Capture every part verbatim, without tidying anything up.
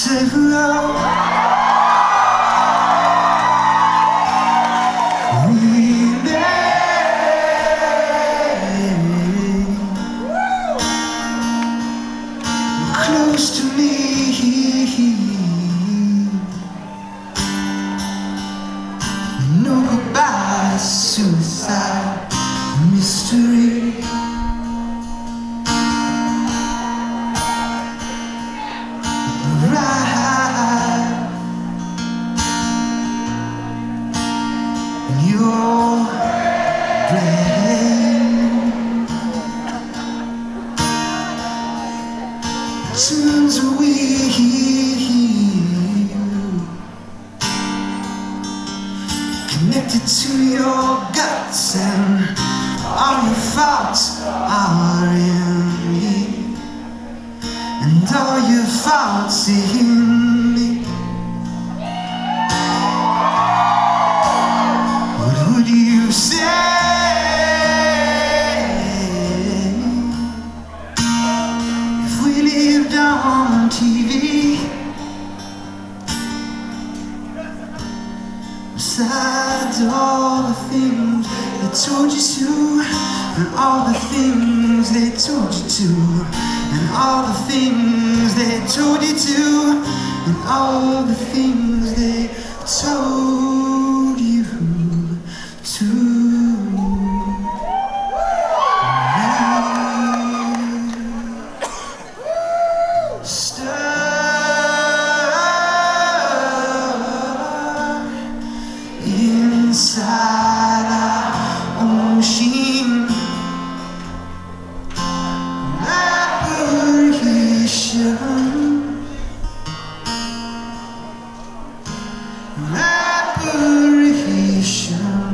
say hello. Close to me, no goodbye, suicide, mystery. Right in your brain turns wheel, connected to your guts, and all your thoughts are in me, and all your thoughts in me. What would you say if we lived on T V? Besides all the things they told you to, and all the things they told you to, and all the things they told you to, and all the things they told you to. Inside our ocean, apparition, apparition,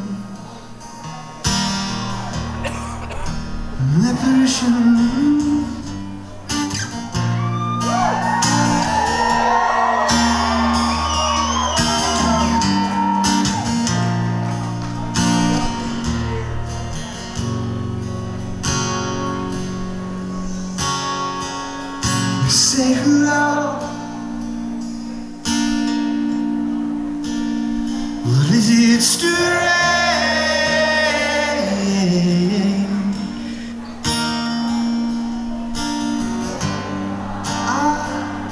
apparition. Say hello. Well, is it strange? Ah,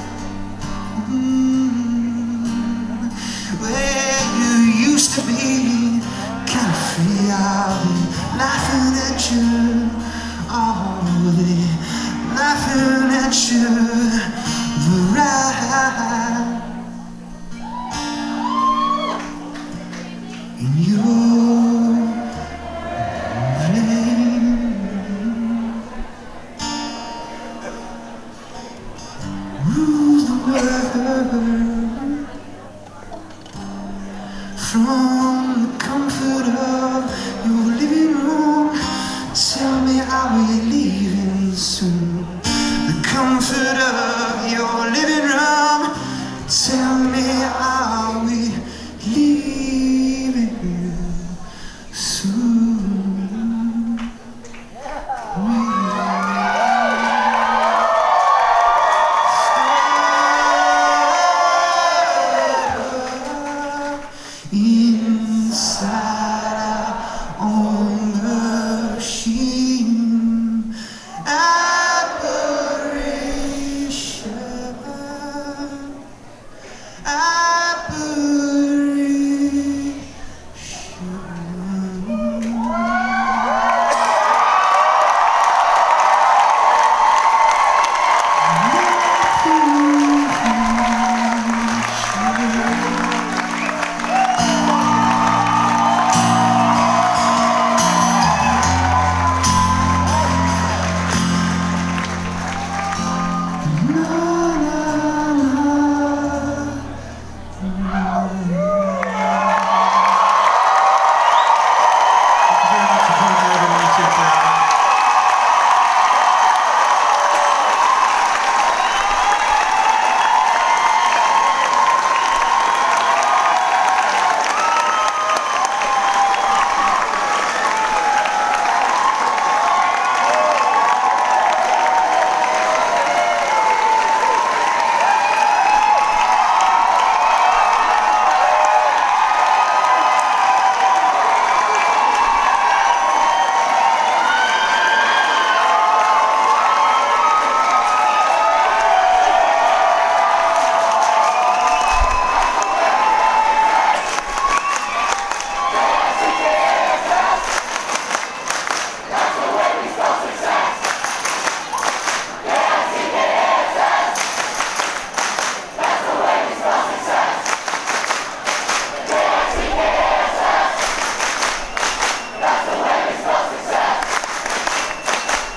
mm, where you used to be, kind of free, I'll be laughing at you. Oh, they laughing at you, right in your brain. Rules the world from the comfort of your living room. Tell me, are we leaving soon? The comfort of your living